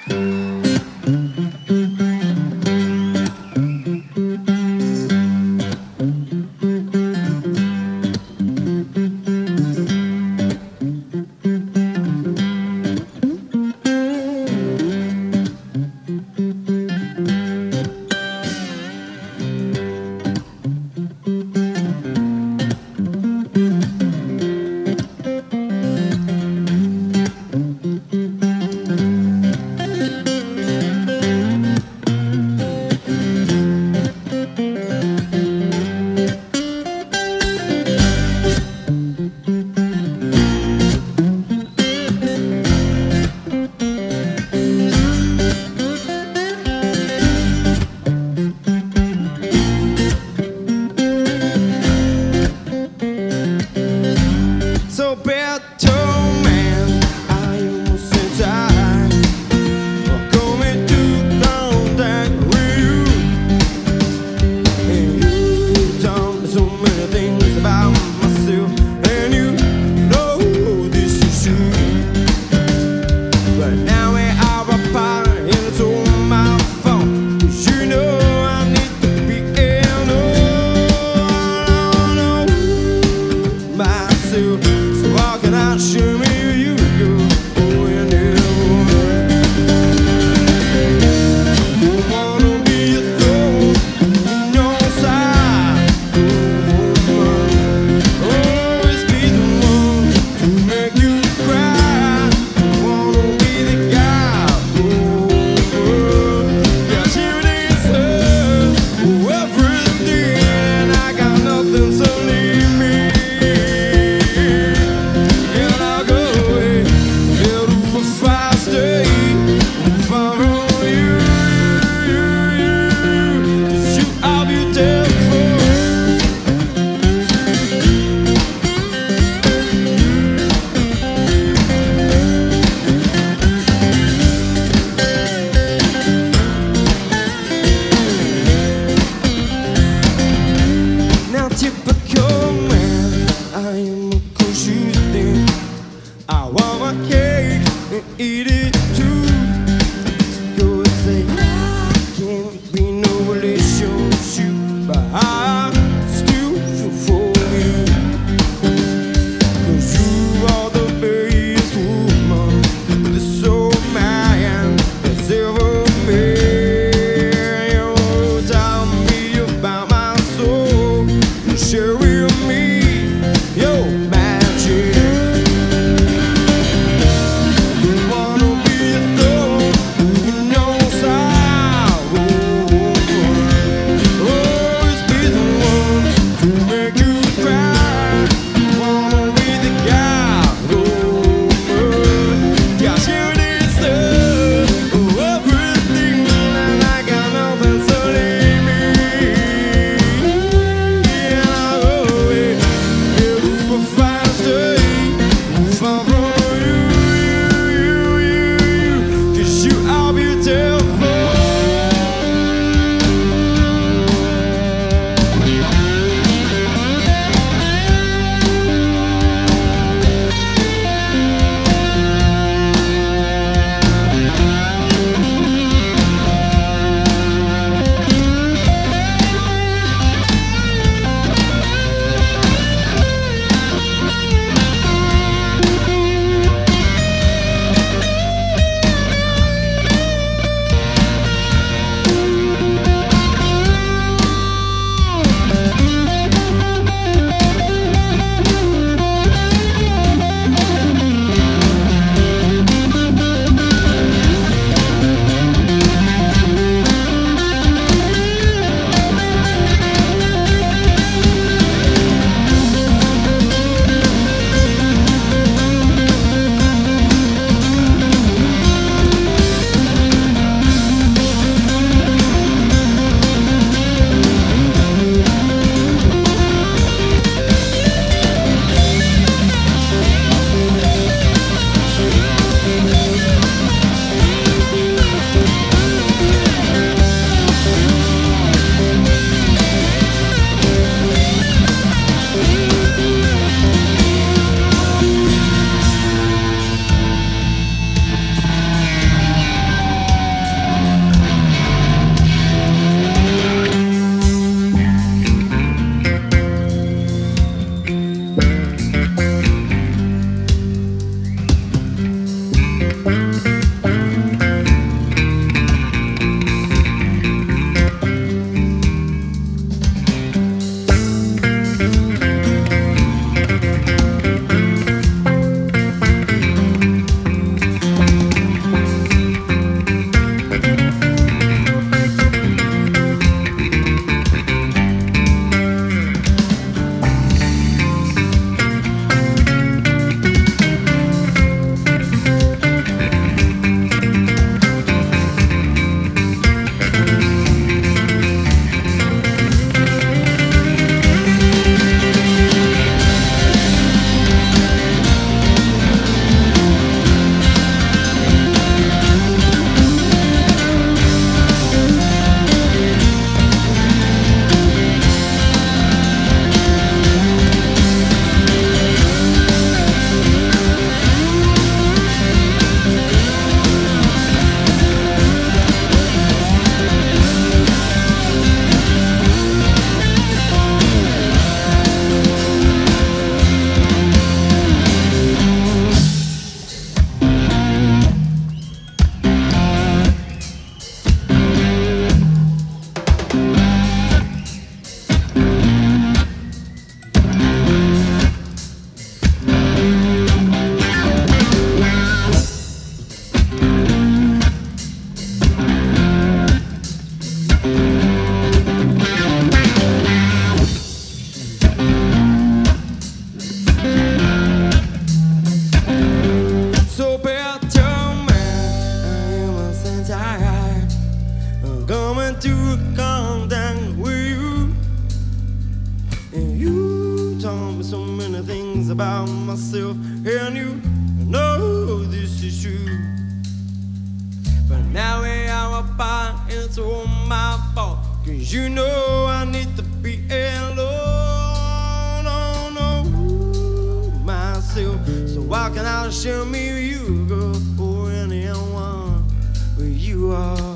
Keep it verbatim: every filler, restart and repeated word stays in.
So better man, I almost in time for going to contact with you. And you told me so many things about myself, and you know this is true. But now we are apart, and it's all my fault. 'Cause you know I need to be in on myself. So how can I show me you go? Oh, you never you wanna be a thorn in your side. Oh, always be the one to make you cry. You wanna be the guy. Oh, yeah, here it is, oh, everything, and I got nothing, so leave me. Now typical man, I am a cause you think I want my cake and eat it too. You say I can't be no relationship, but I still feel for you. 'Cause you are the best woman this old man has ever made. You tell me about my soul, share with me your magic. You wanna to calm down with you. And you told me so many things about myself, and you know this is true. But now we are apart, it's all my fault. Cause you know I need to be alone, oh no, myself. So why can I share me with you, girl, or anyone where you are?